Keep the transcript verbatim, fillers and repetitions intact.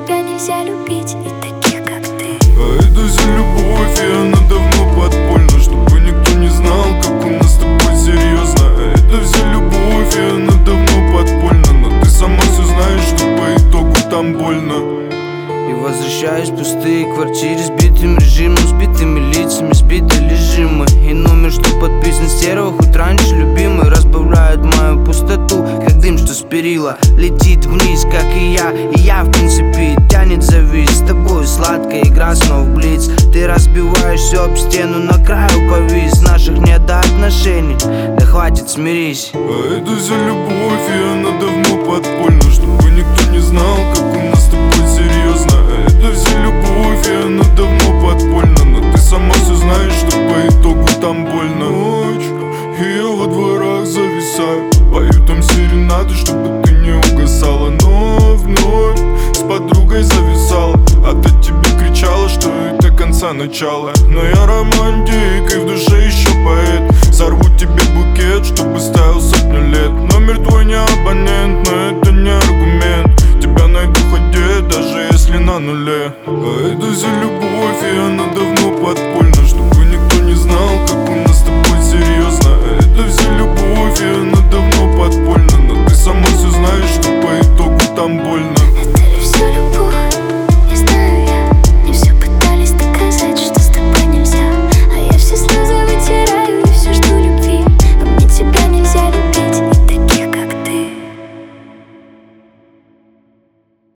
тебя нельзя любить, и таких, как ты. А это вся любовь, и она давно подпольна, чтобы никто не знал, как у нас с тобой серьезно. А это вся любовь, и она давно подпольна, но ты сама все знаешь, что по итогу там больно. И возвращаюсь в пустые квартиры, сбитым режимом, сбитыми лицами, сбиты лежимы. И номер, что подписан стерва, хоть раньше любимый, разбавляет мою пустоту, как дым, что с перила летит вниз, как и я. И я, в принципе, тянет завис. С тобой сладкая игра снова в блиц. Ты разбиваешь все об стену, на краю повис. Наших нет до отношений, да хватит, смирись. А это вся любовь, и она давно подпольна, чтобы никто не знал, как у нас с тобой серьезно. А это вся любовь, и она давно подпольна, но ты сама все знаешь, что по итогу там больно. Ночь, и я во дворах зависаю, пою там серенады, чтобы ты не угасала. Но вновь с подругой зависала, а ты тебе кричала, что это конца начала. Но я романтик, и в душе еще поэт. Сорву тебе букет, чтобы ставил сотню лет. Номер твой не абонент, но это не аргумент. Тебя найду хоть где, даже если на нуле. А это вся любовь, и она давно подпольна, чтобы никто не знал, как у нас с тобой серьезно. А это вся любовь.